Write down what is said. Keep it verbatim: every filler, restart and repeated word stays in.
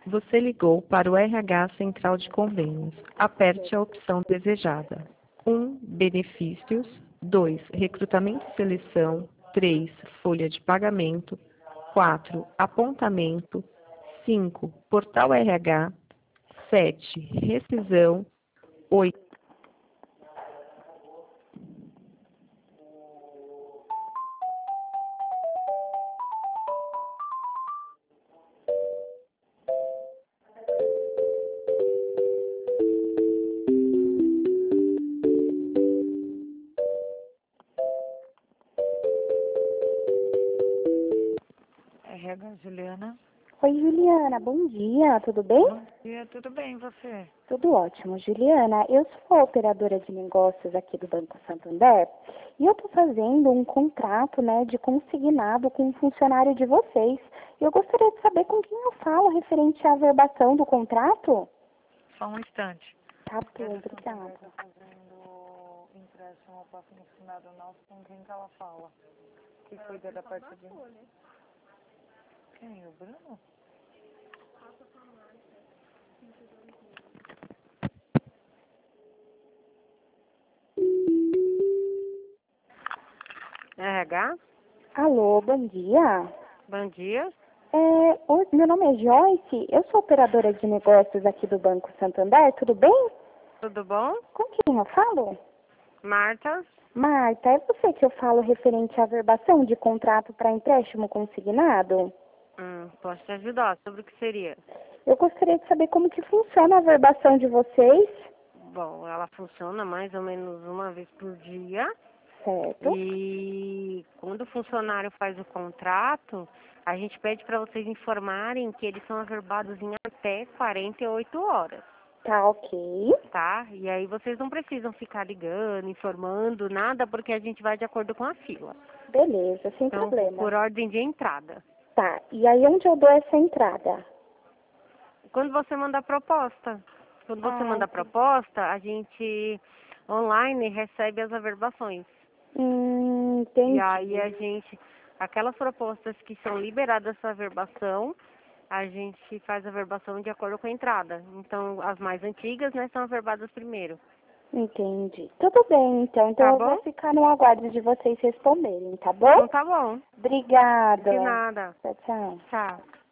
Você ligou para o R H Central de Convênios. Aperte a opção desejada. um. Benefícios. dois. Recrutamento e seleção. três. Folha de pagamento. quatro. Apontamento. cinco. Portal R H. sete. Rescisão. oito. R H Juliana. Oi, Juliana, bom dia, tudo bem? Bom dia, tudo bem, e você? Tudo ótimo. Juliana, eu sou a operadora de negócios aqui do Banco Santander e eu estou fazendo um contrato, né, de consignado com um funcionário de vocês. Eu gostaria de saber com quem eu falo referente à averbação do contrato. Só um instante. Tá bom, Ela obrigada. está fazendo empréstimo ao patrocinado nosso, com quem que ela fala? Que cuida da parte de... Quem? O Bruno? R H? Alô, bom dia. Bom dia. É, oi, meu nome é Joyce, eu sou operadora de negócios aqui do Banco Santander, tudo bem? Tudo bom? Com quem eu falo? Marta? Marta, é você que eu falo referente à averbação de contrato para empréstimo consignado? Hum, posso te ajudar? Sobre o que seria? Eu gostaria de saber como que funciona a averbação de vocês, Bom, ela funciona mais ou menos uma vez por dia. certo? E quando o funcionário faz o contrato, a gente pede para vocês informarem que eles são averbados em até quarenta e oito horas, Tá ok. tá? E aí vocês não precisam ficar ligando, informando, nada, porque a gente vai de acordo com a fila. Beleza, sem Então, problema. por ordem de entrada. Tá, e aí onde eu dou essa entrada? Quando você manda a proposta, quando você Ah, manda a entendi. proposta, a gente online recebe as averbações. Hum, E aí entendi. a gente, aquelas propostas que são liberadas essa verbação, a gente faz a verbação de acordo com a entrada. Então, as mais antigas, né, são averbadas primeiro. Entendi. Tudo bem, então. Então Tá eu vou bom? ficar no aguardo de vocês responderem, tá bom? Então tá bom. Obrigada. De nada. Tchau, tchau. Tchau.